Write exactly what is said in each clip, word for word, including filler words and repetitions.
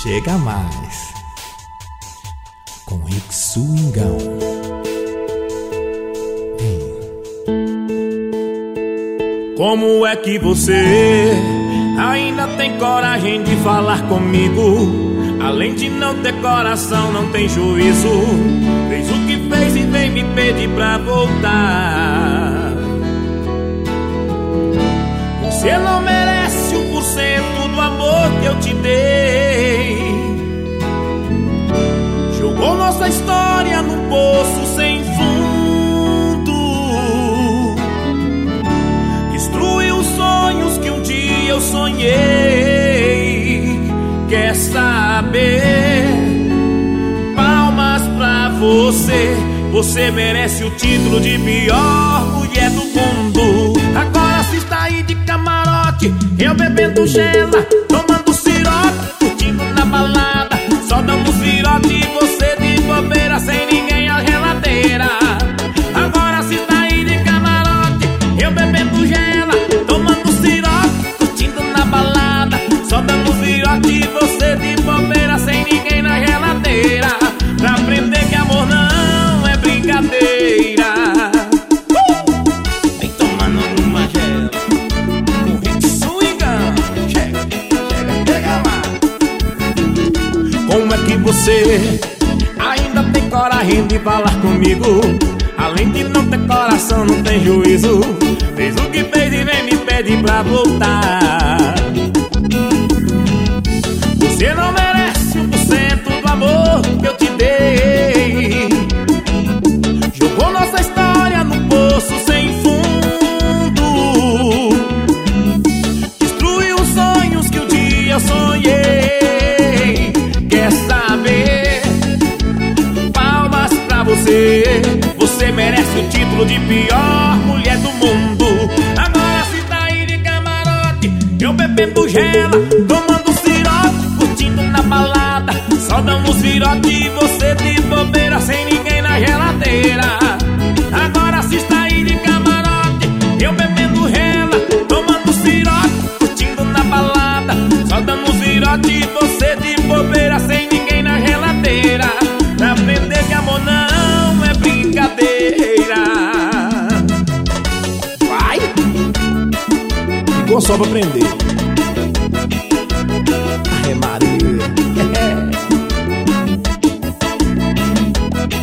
Chega mais com Rick Swingão. Vem. Como é que você ainda tem coragem de falar comigo? Além de não ter coração, não tem juízo. Fez o que fez e vem me pedir pra voltar. Você não merece um por cento do amor que eu te dei. Jogou nossa história num poço sem fundo. Destruiu os sonhos que um dia eu sonhei. Quer saber? Palmas pra você. Você merece o título de pior mulher do mundo. Agora se está aí de camarote, eu bebendo gela, tomando sirope, curtindo na balada, só dando virote e você de bobeira, sem ninguém à geladeira. Agora se está aí de camarote, eu bebendo gela, tomando sirope, curtindo na balada, só dando virote e você de bobeira, sem ninguém na geladeira. Pra aprender que amor não é brincadeira. uh! Vem tomando uma gela com Rick Swingão. Chega, chega, chega lá. Como é que você ainda tem coragem de falar comigo? Além de não ter coração, não tem juízo. Fez o que fez e vem me pedir pra voltar. Você não merece um por cento do amor que eu te dei. Jogou nossa história no poço sem fundo. Destruiu os sonhos que um dia eu sonhei. Quer saber? Palmas pra você. Você merece o título de pior mulher do mundo. Agora se tá aí de camarote, eu bebendo gela, tomando sirope, curtindo na balada, só damos virote e você de bobeira, sem ninguém na geladeira. Agora se está aí de camarote, eu bebendo gela, tomando sirope, curtindo na balada, só damos virote e você de bobeira, sem ninguém na geladeira. Pra aprender que amor não é brincadeira. Vai! Ficou só pra aprender. Ai, Maria.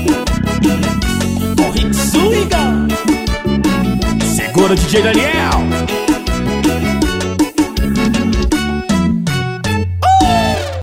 Com Rick Swingão. Segura, D J Daniel.